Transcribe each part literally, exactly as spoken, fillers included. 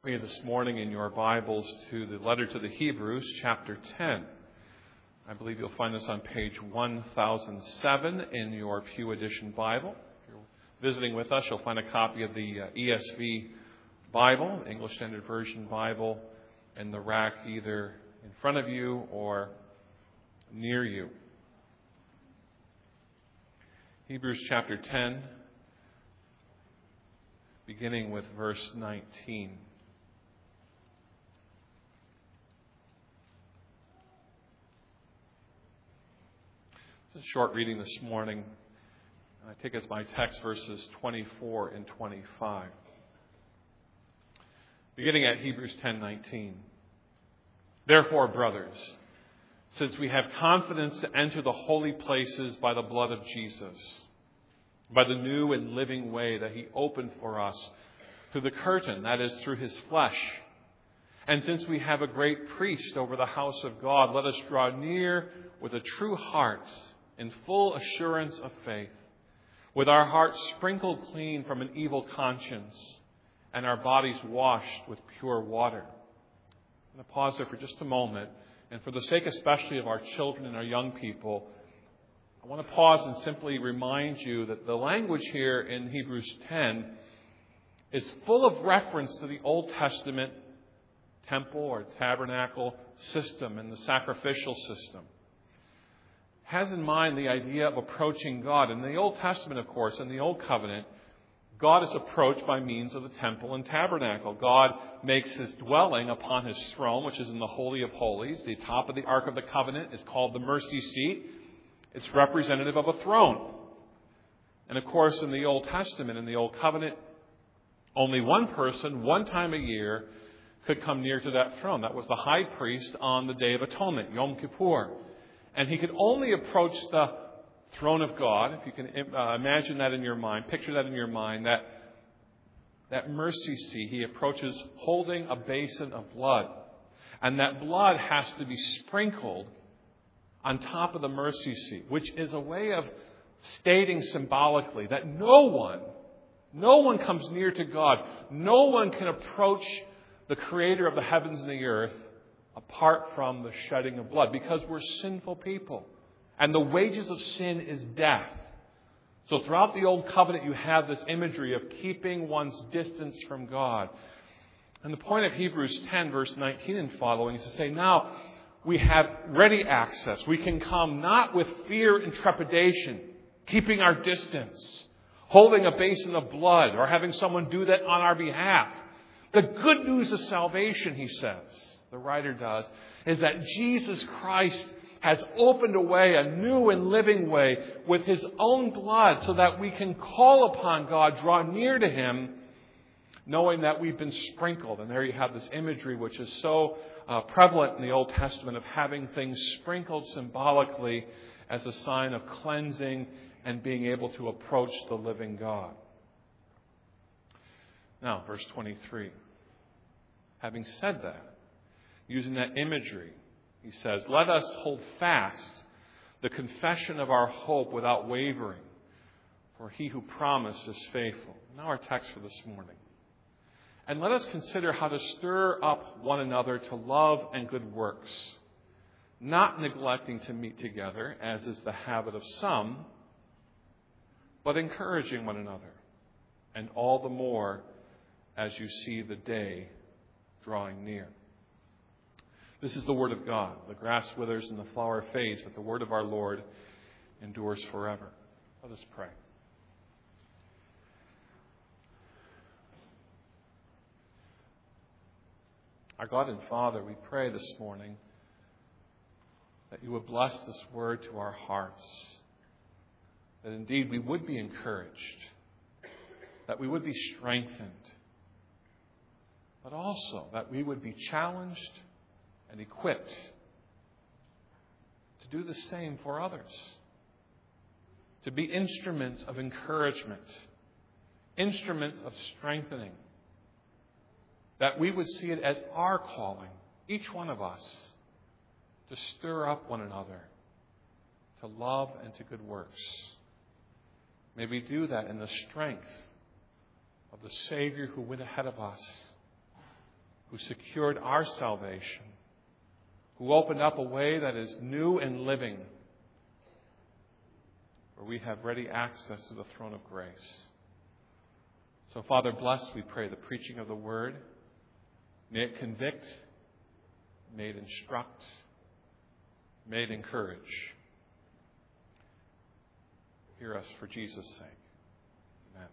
Read this morning in your Bibles to the letter to the Hebrews, chapter ten. I believe you'll find this on page one thousand seven in your Pew Edition Bible. If you're visiting with us, you'll find a copy of the uh, E S V Bible, English Standard Version Bible, in the rack either in front of you or near you. Hebrews chapter ten, beginning with verse nineteen. A short reading this morning. I take as my text verses twenty-four and twenty-five. Beginning at Hebrews ten nineteen. Therefore, brothers, since we have confidence to enter the holy places by the blood of Jesus, by the new and living way that He opened for us through the curtain, that is, through His flesh, and since we have a great priest over the house of God, let us draw near with a true heart, in full assurance of faith, with our hearts sprinkled clean from an evil conscience and our bodies washed with pure water. I'm going to pause there for just a moment, and for the sake especially of our children and our young people, I want to pause and simply remind you that the language here in Hebrews ten is full of reference to the Old Testament temple or tabernacle system and the sacrificial system. Has in mind the idea of approaching God. In the Old Testament, of course, in the Old Covenant, God is approached by means of the temple and tabernacle. God makes His dwelling upon His throne, which is in the Holy of Holies. The top of the Ark of the Covenant is called the mercy seat. It's representative of a throne. And of course, in the Old Testament, in the Old Covenant, only one person, one time a year, could come near to that throne. That was the high priest on the Day of Atonement, Yom Kippur. And he could only approach the throne of God, if you can uh, imagine that in your mind, picture that in your mind, that, that mercy seat. He approaches holding a basin of blood. And that blood has to be sprinkled on top of the mercy seat, which is a way of stating symbolically that no one, no one comes near to God. No one can approach the Creator of the heavens and the earth apart from the shedding of blood, because we're sinful people. And the wages of sin is death. So throughout the Old Covenant, you have this imagery of keeping one's distance from God. And the point of Hebrews ten, verse nineteen and following is to say, now we have ready access. We can come not with fear and trepidation, keeping our distance, holding a basin of blood, or having someone do that on our behalf. The good news of salvation, he says, the writer does, is that Jesus Christ has opened a way, a new and living way, with His own blood, so that we can call upon God, draw near to Him, knowing that we've been sprinkled. And there you have this imagery which is so uh, prevalent in the Old Testament of having things sprinkled symbolically as a sign of cleansing and being able to approach the living God. Now, verse twenty-three. Having said that, using that imagery, he says, let us hold fast the confession of our hope without wavering, for He who promised is faithful. Now our text for this morning. And let us consider how to stir up one another to love and good works, not neglecting to meet together, as is the habit of some, but encouraging one another, and all the more as you see the day drawing near. This is the word of God. The grass withers and the flower fades, but the word of our Lord endures forever. Let us pray. Our God and Father, we pray this morning that You would bless this word to our hearts, that indeed we would be encouraged, that we would be strengthened, but also that we would be challenged and equipped to do the same for others, to be instruments of encouragement, instruments of strengthening, that we would see it as our calling, each one of us, to stir up one another to love and to good works. May we do that in the strength of the Savior who went ahead of us, who secured our salvation, who opened up a way that is new and living, where we have ready access to the throne of grace. So, Father, bless, we pray, the preaching of the Word. May it convict, may it instruct, may it encourage. Hear us for Jesus' sake. Amen.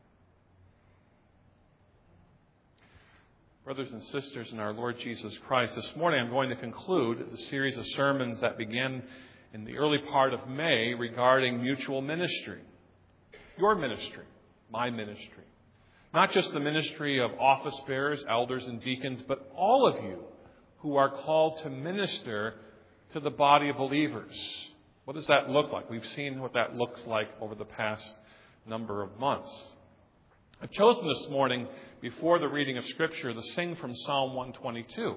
Brothers and sisters in our Lord Jesus Christ, this morning I'm going to conclude the series of sermons that began in the early part of May regarding mutual ministry. Your ministry, my ministry. Not just the ministry of office bearers, elders, and deacons, but all of you who are called to minister to the body of believers. What does that look like? We've seen what that looks like over the past number of months. I've chosen this morning, before the reading of Scripture, to sing from Psalm one twenty-two.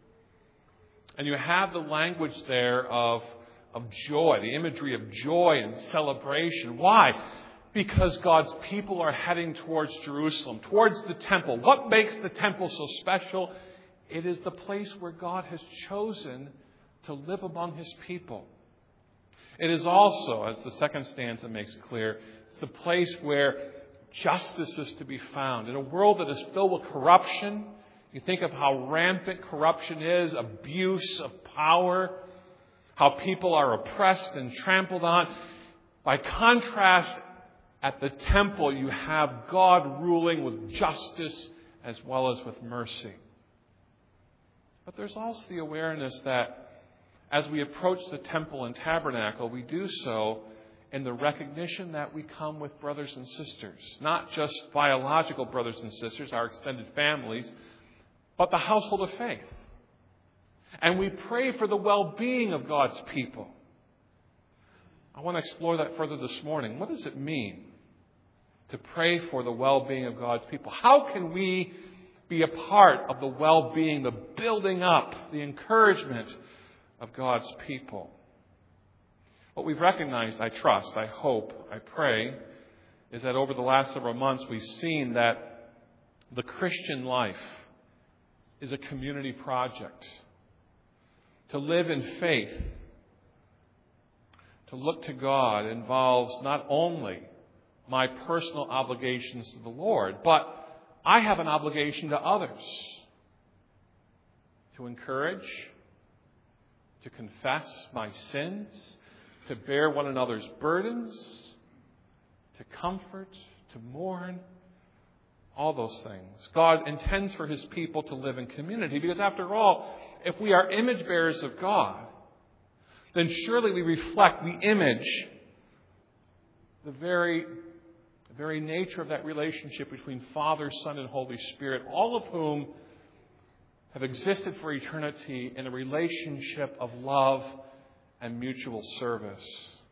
And you have the language there of, of joy, the imagery of joy and celebration. Why? Because God's people are heading towards Jerusalem, towards the temple. What makes the temple so special? It is the place where God has chosen to live among His people. It is also, as the second stanza makes clear, it's the place where justice is to be found. In a world that is filled with corruption, you think of how rampant corruption is, abuse of power, how people are oppressed and trampled on. By contrast, at the temple, you have God ruling with justice as well as with mercy. But there's also the awareness that as we approach the temple and tabernacle, we do so in the recognition that we come with brothers and sisters. Not just biological brothers and sisters, our extended families, but the household of faith. And we pray for the well-being of God's people. I want to explore that further this morning. What does it mean to pray for the well-being of God's people? How can we be a part of the well-being, the building up, the encouragement of God's people? What we've recognized, I trust, I hope, I pray, is that over the last several months we've seen that the Christian life is a community project. To live in faith, to look to God, involves not only my personal obligations to the Lord, but I have an obligation to others. To encourage, to confess my sins, to bear one another's burdens, to comfort, to mourn, all those things. God intends for His people to live in community because, after all, if we are image bearers of God, then surely we reflect the image, the very, the very nature of that relationship between Father, Son, and Holy Spirit, all of whom have existed for eternity in a relationship of love and mutual service.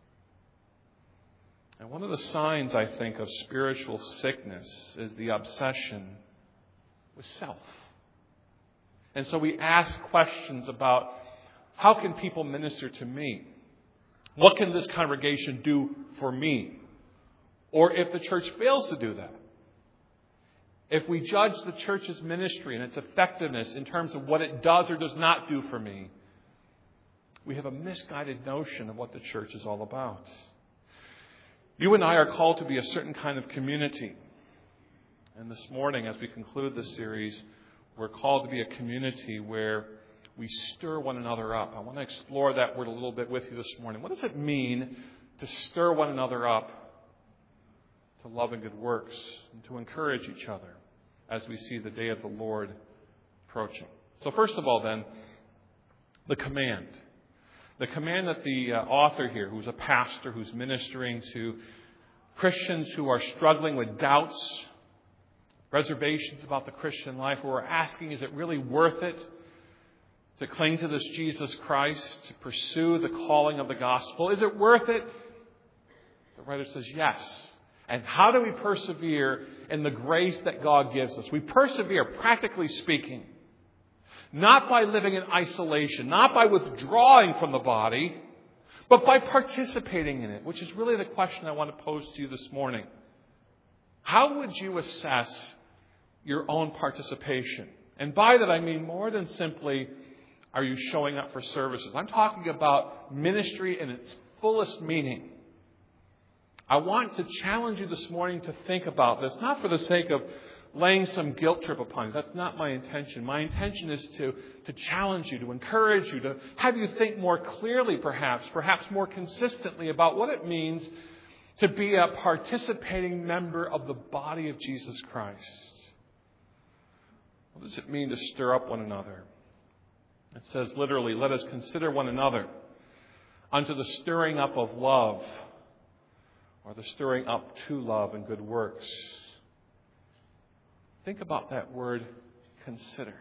And one of the signs, I think, of spiritual sickness is the obsession with self. And so we ask questions about, how can people minister to me? What can this congregation do for me? Or if the church fails to do that, if we judge the church's ministry and its effectiveness in terms of what it does or does not do for me, we have a misguided notion of what the church is all about. You and I are called to be a certain kind of community. And this morning, as we conclude this series, we're called to be a community where we stir one another up. I want to explore that word a little bit with you this morning. What does it mean to stir one another up to love and good works and to encourage each other as we see the day of the Lord approaching? So first of all, then, the command. The command that the uh, author here, who's a pastor, who's ministering to Christians who are struggling with doubts, reservations about the Christian life, who are asking, is it really worth it to cling to this Jesus Christ, to pursue the calling of the gospel? Is it worth it? The writer says yes. And how do we persevere in the grace that God gives us? We persevere, practically speaking, not by living in isolation, not by withdrawing from the body, but by participating in it, which is really the question I want to pose to you this morning. How would you assess your own participation And by that I mean more than simply, are you showing up for services? I'm talking about ministry in its fullest meaning. I want to challenge you this morning to think about this, not for the sake of laying some guilt trip upon you. That's not my intention. My intention is to, to challenge you, to encourage you, to have you think more clearly perhaps, perhaps more consistently about what it means to be a participating member of the body of Jesus Christ. What does it mean to stir up one another? It says literally, let us consider one another unto the stirring up of love, or the stirring up to love and good works. Think about that word, consider.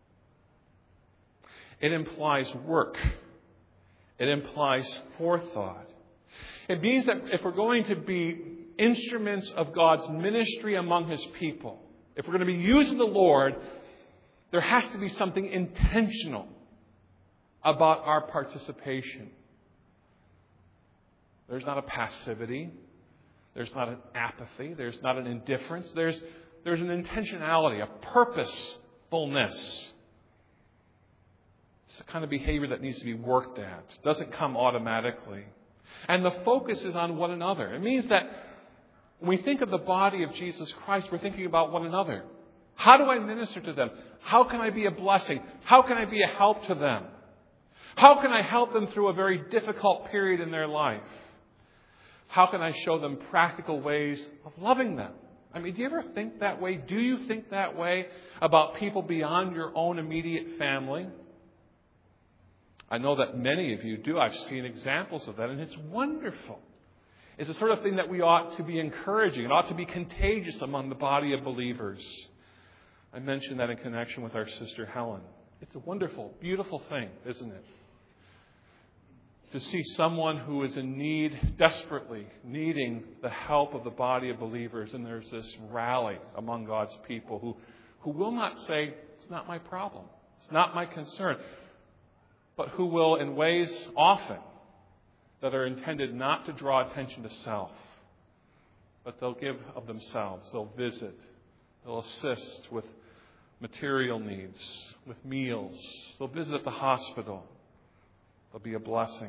It implies work. It implies forethought. It means that if we're going to be instruments of God's ministry among His people, if we're going to be using the Lord, there has to be something intentional about our participation. There's not a passivity. There's not an apathy. There's not an indifference. There's, there's an intentionality, a purposefulness. It's the kind of behavior that needs to be worked at. It doesn't come automatically. And the focus is on one another. It means that when we think of the body of Jesus Christ, we're thinking about one another. How do I minister to them? How can I be a blessing? How can I be a help to them? How can I help them through a very difficult period in their life? How can I show them practical ways of loving them? I mean, do you ever think that way? Do you think that way about people beyond your own immediate family? I know that many of you do. I've seen examples of that, and it's wonderful. It's the sort of thing that we ought to be encouraging. It ought to be contagious among the body of believers. I mentioned that in connection with our sister Helen. It's a wonderful, beautiful thing, isn't it? To see someone who is in need, desperately needing the help of the body of believers, and there's this rally among God's people who, who will not say, it's not my problem, it's not my concern, but who will, in ways often that are intended not to draw attention to self, but they'll give of themselves, they'll visit, they'll assist with material needs, with meals, they'll visit at the hospital. They'll be a blessing.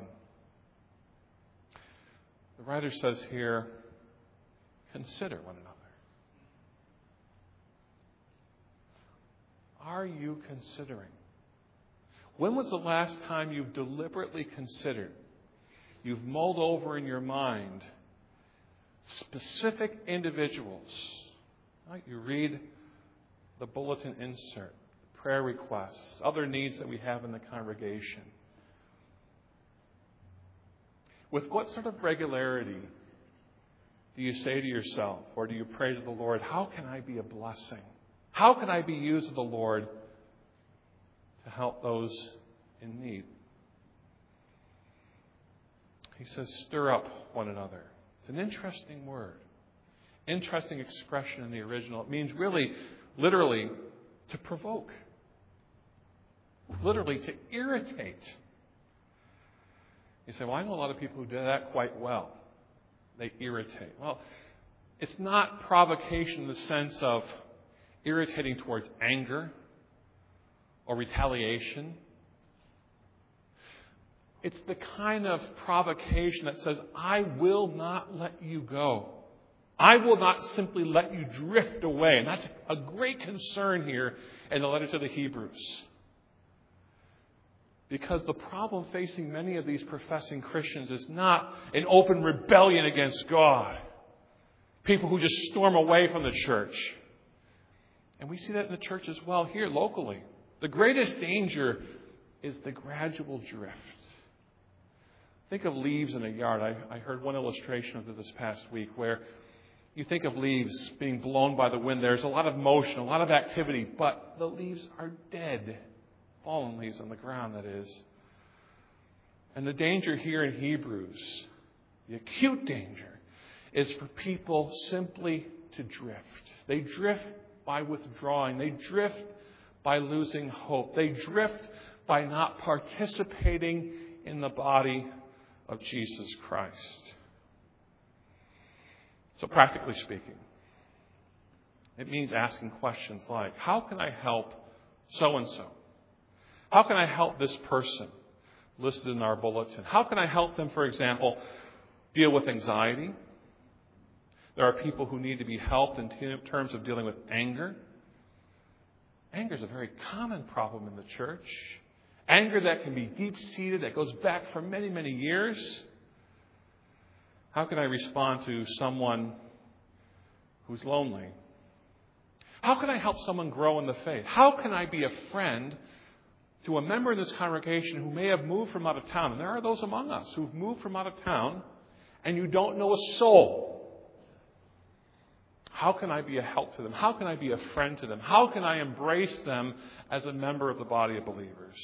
The writer says here, consider one another. Are you considering? When was the last time you've deliberately considered, you've mulled over in your mind specific individuals? Right? You read the bulletin insert, prayer requests, other needs that we have in the congregation. With what sort of regularity do you say to yourself, or do you pray to the Lord, how can I be a blessing? How can I be used of the Lord to help those in need? He says, stir up one another. It's an interesting word. Interesting expression in the original. It means really, literally, to provoke. Literally, to irritate. You say, well, I know a lot of people who do that quite well. They irritate. Well, it's not provocation in the sense of irritating towards anger or retaliation. It's the kind of provocation that says, I will not let you go. I will not simply let you drift away. And that's a great concern here in the letter to the Hebrews. Because the problem facing many of these professing Christians is not an open rebellion against God. People who just storm away from the church. And we see that in the church as well here locally. The greatest danger is the gradual drift. Think of leaves in a yard. I, I heard one illustration of it this past week where you think of leaves being blown by the wind. There's a lot of motion, a lot of activity, but the leaves are dead. Fallen leaves on the ground, that is. And the danger here in Hebrews, the acute danger, is for people simply to drift. They drift by withdrawing. They drift by losing hope. They drift by not participating in the body of Jesus Christ. So practically speaking, it means asking questions like, how can I help so-and-so? How can I help this person listed in our bulletin? How can I help them, for example, deal with anxiety? There are people who need to be helped in terms of dealing with anger. Anger is a very common problem in the church. Anger that can be deep-seated, that goes back for many, many years. How can I respond to someone who's lonely? How can I help someone grow in the faith? How can I be a friend to a member in this congregation who may have moved from out of town? And there are those among us who've moved from out of town and you don't know a soul. How can I be a help to them? How can I be a friend to them? How can I embrace them as a member of the body of believers?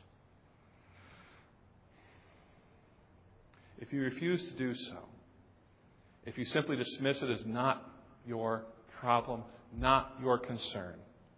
If you refuse to do so, if you simply dismiss it as not your problem, not your concern,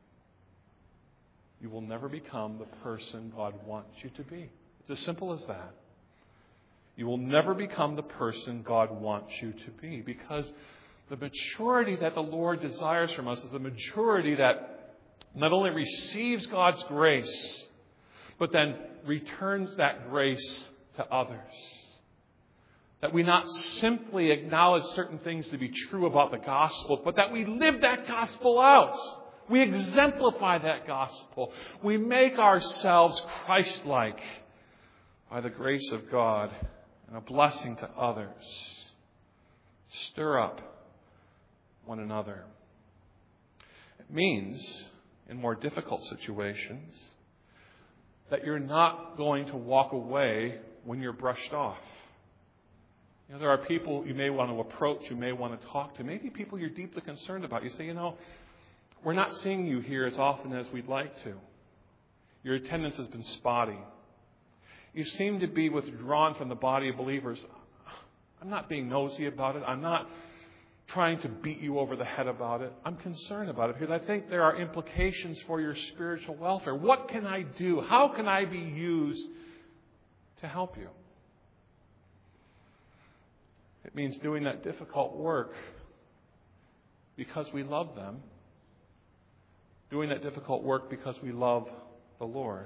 you will never become the person God wants you to be. It's as simple as that. You will never become the person God wants you to be, because the maturity that the Lord desires from us is the maturity that not only receives God's grace, but then returns that grace to others. That we not simply acknowledge certain things to be true about the gospel, but that we live that gospel out. We exemplify that gospel. We make ourselves Christ-like by the grace of God and a blessing to others. Stir up one another. It means, in more difficult situations, that you're not going to walk away when you're brushed off. You know, there are people you may want to approach, you may want to talk to, maybe people you're deeply concerned about. You say, you know, we're not seeing you here as often as we'd like to. Your attendance has been spotty. You seem to be withdrawn from the body of believers. I'm not being nosy about it. I'm not trying to beat you over the head about it. I'm concerned about it because I think there are implications for your spiritual welfare. What can I do? How can I be used to help you? It means doing that difficult work because we love them. Doing that difficult work because we love the Lord.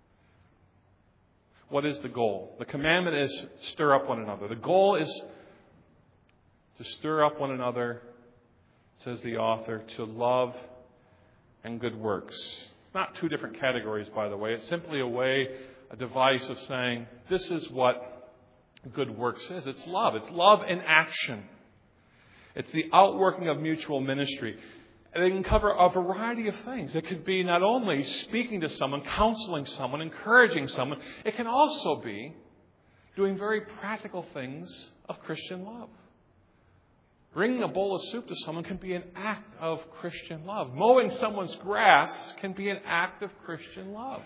What is the goal? The commandment is stir up one another. The goal is to stir up one another, says the author, to love and good works. It's not two different categories, by the way. It's simply a way, a device of saying, this is what good works is. It's love. It's love in action. It's the outworking of mutual ministry. And it can cover a variety of things. It could be not only speaking to someone, counseling someone, encouraging someone. It can also be doing very practical things of Christian love. Bringing a bowl of soup to someone can be an act of Christian love. Mowing someone's grass can be an act of Christian love.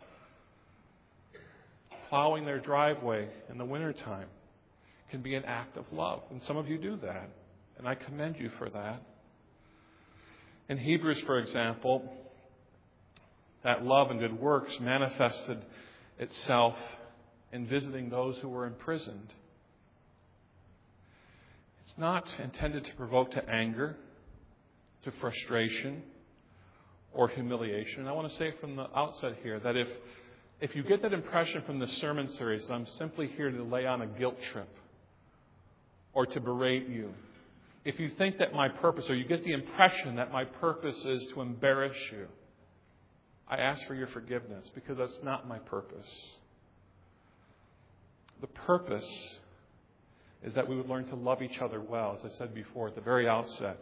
Plowing their driveway in the wintertime can be an act of love. And some of you do that. And I commend you for that. In Hebrews, for example, that love and good works manifested itself in visiting those who were imprisoned. It's not intended to provoke to anger, to frustration, or humiliation. And I want to say from the outset here that if, if you get that impression from the sermon series that I'm simply here to lay on a guilt trip or to berate you, if you think that my purpose, or you get the impression that my purpose is to embarrass you, I ask for your forgiveness because that's not my purpose. The purpose is that we would learn to love each other well, as I said before at the very outset.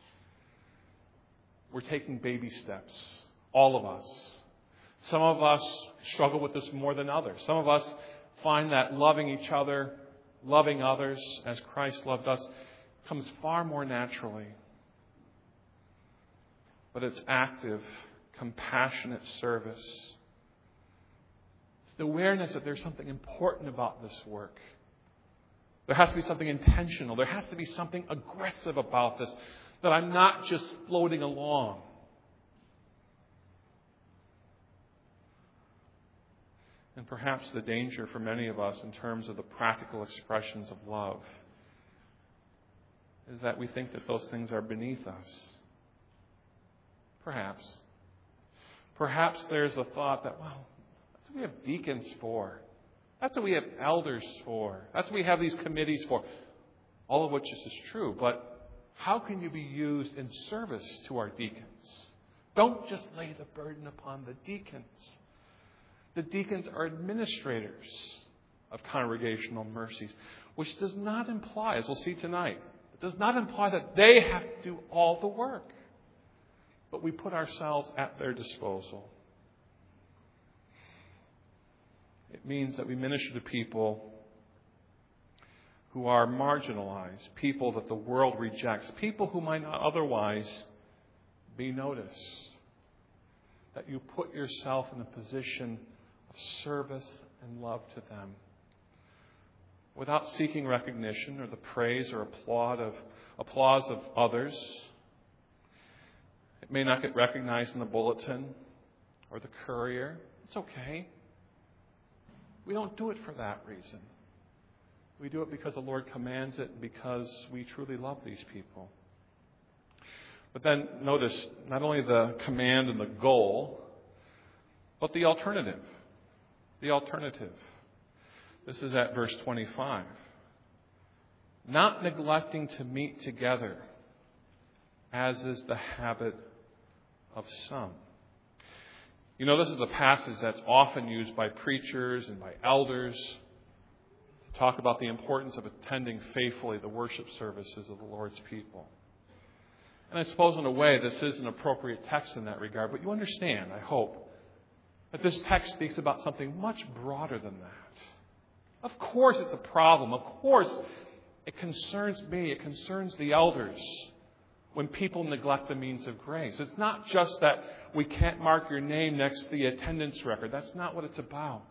We're taking baby steps, all of us. Some of us struggle with this more than others. Some of us find that loving each other, loving others as Christ loved us, comes far more naturally. But it's active, compassionate service. It's the awareness that there's something important about this work. There has to be something intentional. There has to be something aggressive about this, that I'm not just floating along. And perhaps the danger for many of us in terms of the practical expressions of love is that we think that those things are beneath us. Perhaps. Perhaps there's a thought that, well, that's what we have deacons for. That's what we have elders for. That's what we have these committees for. All of which is true, but how can you be used in service to our deacons? Don't just lay the burden upon the deacons. The deacons are administrators of congregational mercies, which does not imply, as we'll see tonight, it does not imply that they have to do all the work. But we put ourselves at their disposal. It means that we minister to people who are marginalized, people that the world rejects, people who might not otherwise be noticed. That you put yourself in a position of service and love to them without seeking recognition or the praise or applaud of, applause of others. It may not get recognized in the bulletin or the courier. It's okay. We don't do it for that reason. We do it because the Lord commands it and because we truly love these people. But then notice not only the command and the goal, but the alternative. The alternative. This is at verse twenty-five. Not neglecting to meet together, as is the habit of some. You know, this is a passage that's often used by preachers and by elders to talk about the importance of attending faithfully the worship services of the Lord's people. And I suppose in a way this is an appropriate text in that regard, but you understand, I hope, that this text speaks about something much broader than that. Of course it's a problem. Of course it concerns me. It concerns the elders when people neglect the means of grace. It's not just that we can't mark your name next to the attendance record. That's not what it's about.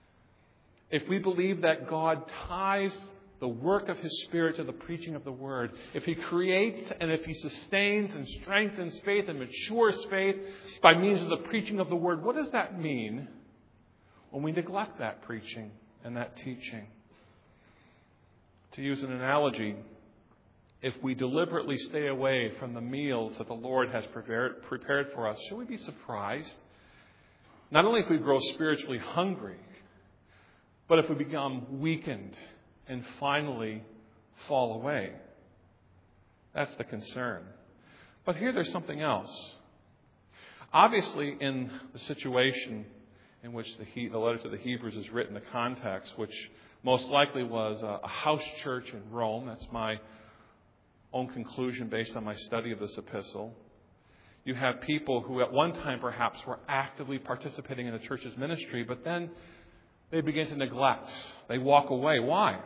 If we believe that God ties the work of His Spirit to the preaching of the Word, if He creates and if He sustains and strengthens faith and matures faith by means of the preaching of the Word, what does that mean when we neglect that preaching and that teaching? To use an analogy, if we deliberately stay away from the meals that the Lord has prepared, prepared for us, should we be surprised? Not only if we grow spiritually hungry, but if we become weakened and finally fall away. That's the concern. But here there's something else. Obviously, in the situation in which the, he, the letter to the Hebrews is written, the context, which most likely was a, a house church in Rome. That's my own conclusion based on my study of this epistle. You have people who at one time perhaps were actively participating in the church's ministry, but then they begin to neglect. They walk away. Why?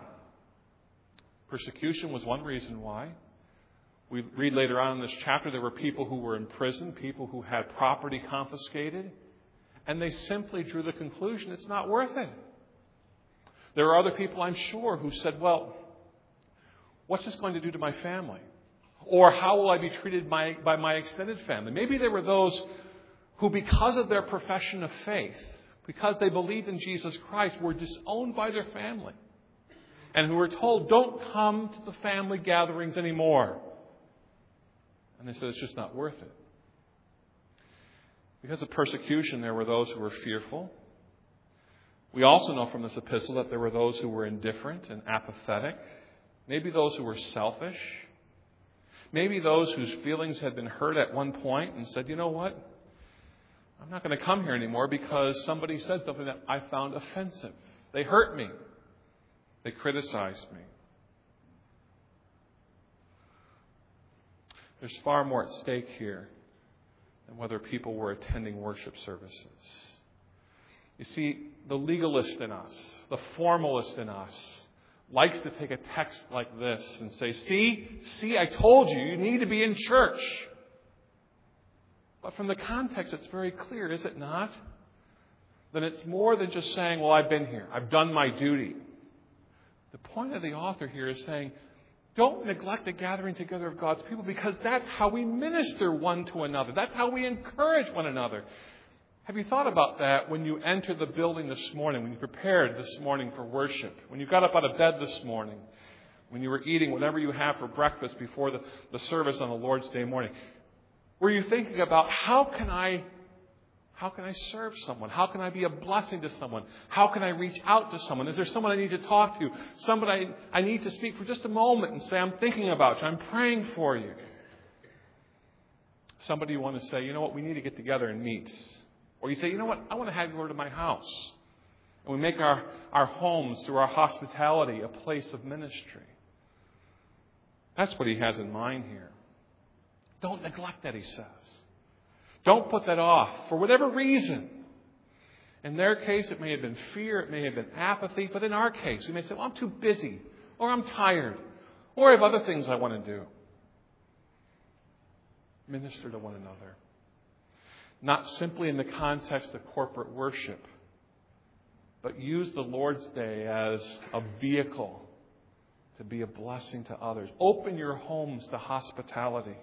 Persecution was one reason why. We read later on in this chapter there were people who were in prison, people who had property confiscated, and they simply drew the conclusion it's not worth it. There are other people, I'm sure, who said, well, what's this going to do to my family? Or how will I be treated by, by my extended family? Maybe there were those who, because of their profession of faith, because they believed in Jesus Christ, were disowned by their family. And who were told, don't come to the family gatherings anymore. And they said, it's just not worth it. Because of persecution, there were those who were fearful. We also know from this epistle that there were those who were indifferent and apathetic. Maybe those who were selfish. Maybe those whose feelings had been hurt at one point and said, you know what? I'm not going to come here anymore because somebody said something that I found offensive. They hurt me. They criticized me. There's far more at stake here than whether people were attending worship services. You see, the legalist in us, the formalist in us, likes to take a text like this and say, see, see, I told you, you need to be in church. But from the context, it's very clear, is it not? Then it's more than just saying, well, I've been here. I've done my duty. The point of the author here is saying, don't neglect the gathering together of God's people because that's how we minister one to another. That's how we encourage one another. Have you thought about that when you entered the building this morning, when you prepared this morning for worship, when you got up out of bed this morning, when you were eating whatever you have for breakfast before the, the service on the Lord's Day morning? Were you thinking about how can I How can I serve someone? How can I be a blessing to someone? How can I reach out to someone? Is there someone I need to talk to? Somebody I, I need to speak for just a moment and say, I'm thinking about you. I'm praying for you. Somebody you want to say, you know what, we need to get together and meet. Or you say, you know what, I want to have you over to my house. And we make our, our homes, through our hospitality, a place of ministry. That's what he has in mind here. Don't neglect that, he says. Don't put that off for whatever reason. In their case, it may have been fear, it may have been apathy, but in our case, we may say, well, I'm too busy, or I'm tired, or I have other things I want to do. Minister to one another. Not simply in the context of corporate worship, but use the Lord's Day as a vehicle to be a blessing to others. Open your homes to hospitality.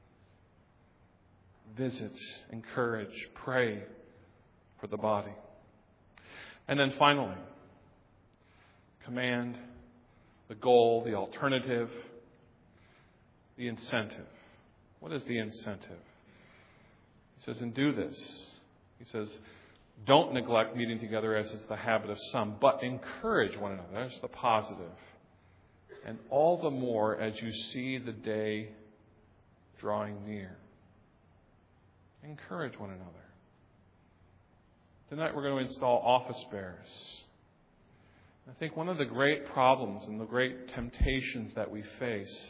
Visit, encourage, pray for the body. And then finally, command, the goal, the alternative, the incentive. What is the incentive? He says, and do this. He says, don't neglect meeting together as is the habit of some, but encourage one another. That's the positive. And all the more as you see the day drawing near. Encourage one another. Tonight we're going to install office bearers. I think one of the great problems and the great temptations that we face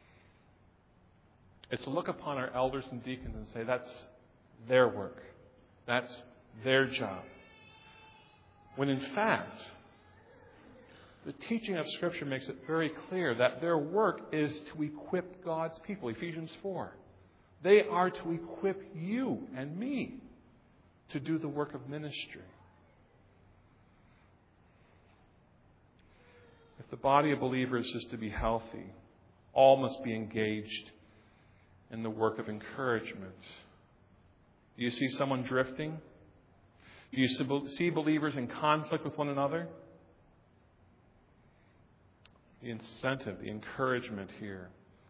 is to look upon our elders and deacons and say, that's their work. That's their job. When in fact, the teaching of Scripture makes it very clear that their work is to equip God's people. Ephesians four. They are to equip you and me to do the work of ministry. If the body of believers is to be healthy, all must be engaged in the work of encouragement. Do you see someone drifting? Do you see believers in conflict with one another? The incentive, the encouragement here,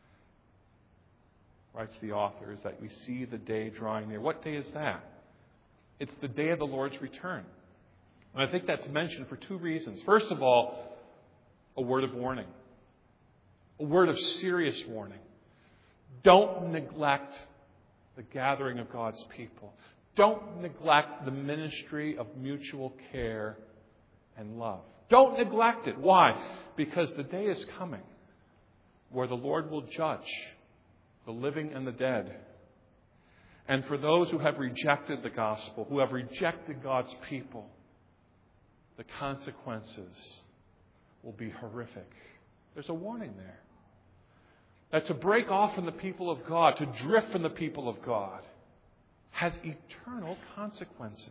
writes the author, is that we see the day drawing near. What day is that? It's the day of the Lord's return. And I think that's mentioned for two reasons. First of all, a word of warning. A word of serious warning. Don't neglect the gathering of God's people. Don't neglect the ministry of mutual care and love. Don't neglect it. Why? Because the day is coming where the Lord will judge the living and the dead. And for those who have rejected the gospel, who have rejected God's people, the consequences will be horrific. There's a warning there. That to break off from the people of God, to drift from the people of God, has eternal consequences.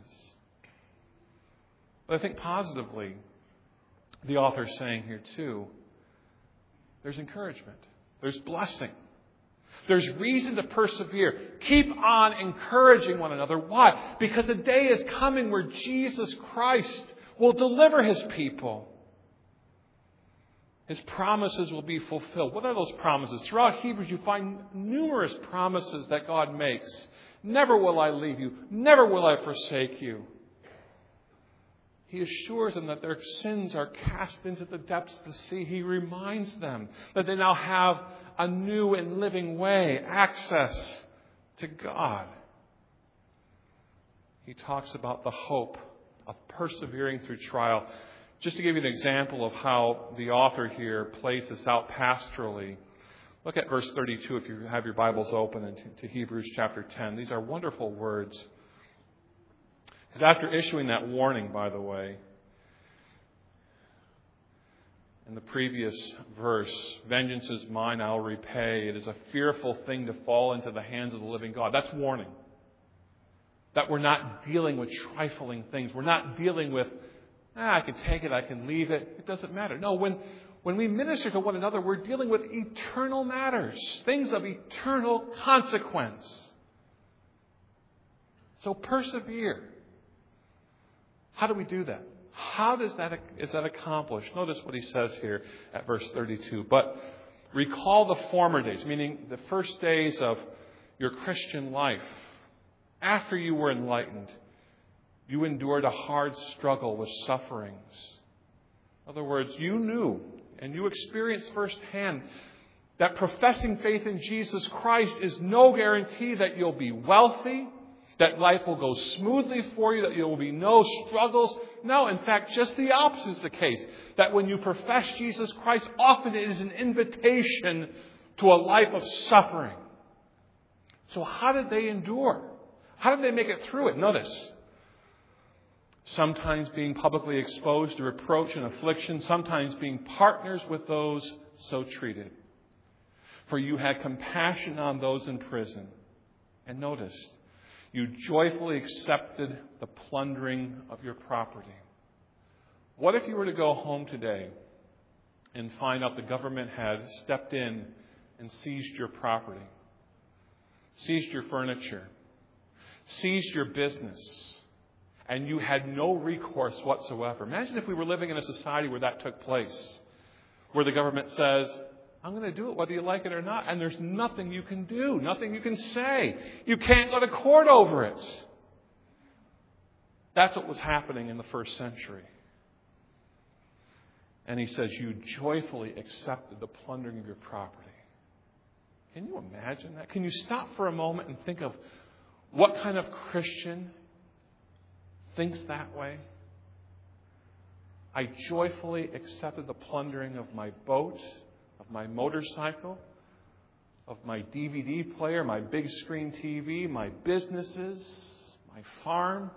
But I think positively, the author is saying here too, there's encouragement. There's blessing. There's reason to persevere. Keep on encouraging one another. Why? Because the day is coming where Jesus Christ will deliver His people. His promises will be fulfilled. What are those promises? Throughout Hebrews, you find numerous promises that God makes. Never will I leave you. Never will I forsake you. He assures them that their sins are cast into the depths of the sea. He reminds them that they now have a new and living way, access to God. He talks about the hope of persevering through trial. Just to give you an example of how the author here plays this out pastorally, look at verse thirty-two if you have your Bibles open into to Hebrews chapter ten. These are wonderful words. Because after issuing that warning, by the way, in the previous verse, vengeance is mine, I'll repay. It is a fearful thing to fall into the hands of the living God. That's warning. That we're not dealing with trifling things. We're not dealing with, ah, I can take it, I can leave it. It doesn't matter. No, when, when we minister to one another, we're dealing with eternal matters, things of eternal consequence. So persevere. How do we do that? How does that is that accomplished? Notice what he says here at verse thirty-two. But recall the former days, meaning the first days of your Christian life, after you were enlightened. You endured a hard struggle with sufferings. In other words, you knew and you experienced firsthand that professing faith in Jesus Christ is no guarantee that you'll be wealthy, that life will go smoothly for you, that there will be no struggles. No, in fact, just the opposite is the case. That when you profess Jesus Christ, often it is an invitation to a life of suffering. So how did they endure? How did they make it through it? Notice, sometimes being publicly exposed to reproach and affliction, sometimes being partners with those so treated. For you had compassion on those in prison. And notice, you joyfully accepted the plundering of your property. What if you were to go home today and find out the government had stepped in and seized your property, seized your furniture, seized your business, and you had no recourse whatsoever? Imagine if we were living in a society where that took place, where the government says, I'm going to do it whether you like it or not, and there's nothing you can do, nothing you can say. You can't go to court over it. That's what was happening in the first century. And he says, you joyfully accepted the plundering of your property. Can you imagine that? Can you stop for a moment and think of what kind of Christian thinks that way? I joyfully accepted the plundering of my boat, of my motorcycle, of my D V D player, my big screen T V, my businesses, my farm,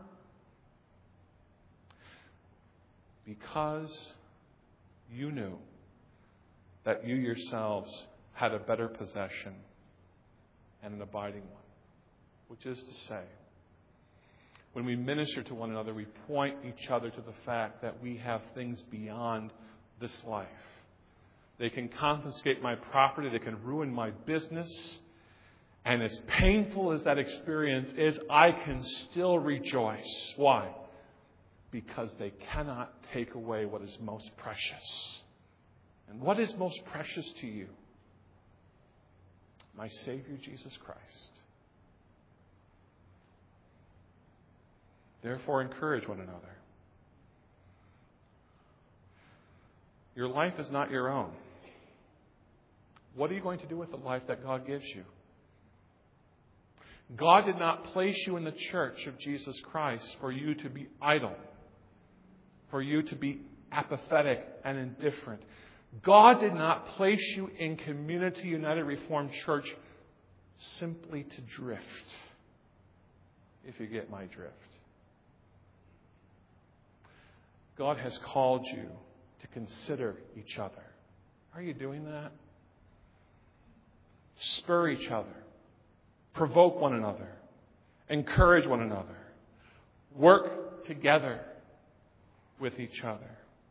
because you knew that you yourselves had a better possession and an abiding one, which is to say, when we minister to one another, we point each other to the fact that we have things beyond this life. They can confiscate my property. They can ruin my business. And as painful as that experience is, I can still rejoice. Why? Because they cannot take away what is most precious. And what is most precious to you? My Savior, Jesus Christ. Therefore, encourage one another. Your life is not your own. What are you going to do with the life that God gives you? God did not place you in the church of Jesus Christ for you to be idle, for you to be apathetic and indifferent. God did not place you in Community United Reformed Church simply to drift, if you get my drift. God has called you to consider each other. Are you doing that? Spur each other. Provoke one another. Encourage one another. Work together with each other.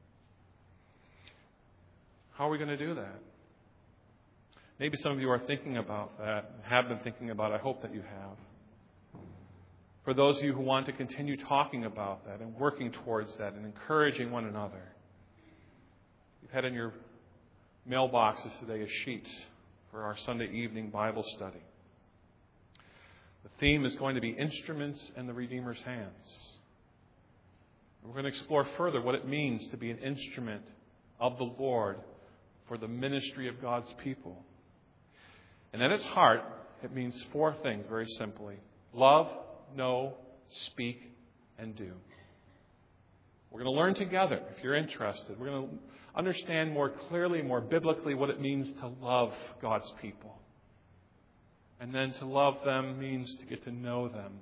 How are we going to do that? Maybe some of you are thinking about that, have been thinking about it. I hope that you have. For those of you who want to continue talking about that and working towards that and encouraging one another, you've had in your mailboxes today a sheet for our Sunday evening Bible study. The theme is going to be instruments in the Redeemer's hands. We're going to explore further what it means to be an instrument of the Lord for the ministry of God's people. And at its heart, it means four things very simply. Love, know, speak, and do. We're going to learn together, if you're interested. We're going to understand more clearly, more biblically, what it means to love God's people. And then to love them means to get to know them.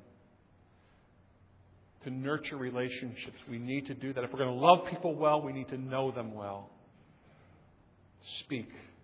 To nurture relationships. We need to do that. If we're going to love people well, we need to know them well. Speak.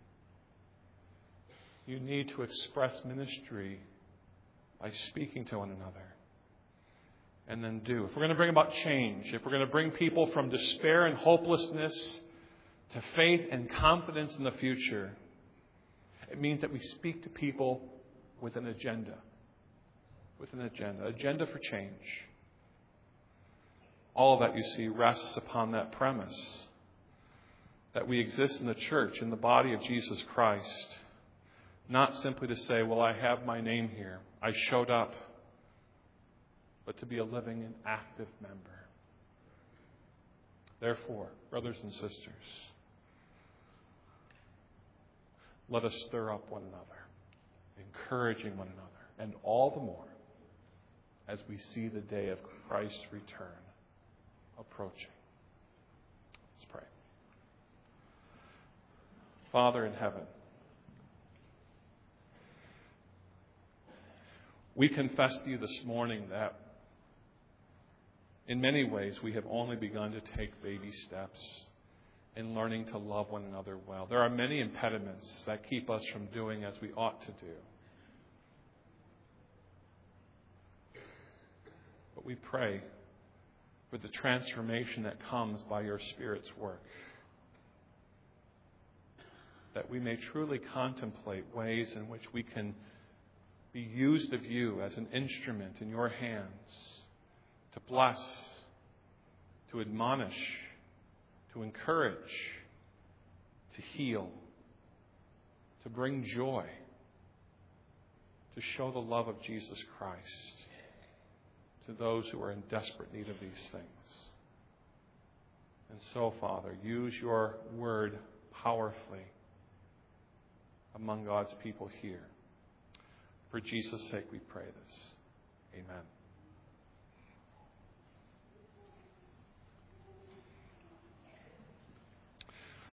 You need to express ministry by speaking to one another. And then do. If we're going to bring about change, if we're going to bring people from despair and hopelessness to faith and confidence in the future, it means that we speak to people with an agenda. With an agenda. Agenda for change. All of that, you see, rests upon that premise that we exist in the church, in the body of Jesus Christ, not simply to say, well, I have my name here. I showed up. but to be a living and active member. Therefore, brothers and sisters, let us stir up one another, encouraging one another, and all the more as we see the day of Christ's return approaching. Let's pray. Father in heaven, we confess to you this morning that in many ways we have only begun to take baby steps in learning to love one another well. There are many impediments that keep us from doing as we ought to do. But we pray for the transformation that comes by your Spirit's work, that we may truly contemplate ways in which we can be used of you as an instrument in your hands to bless, to admonish, to encourage, to heal, to bring joy, to show the love of Jesus Christ to those who are in desperate need of these things. And so, Father, use your word powerfully among God's people here. For Jesus' sake we pray this. Amen.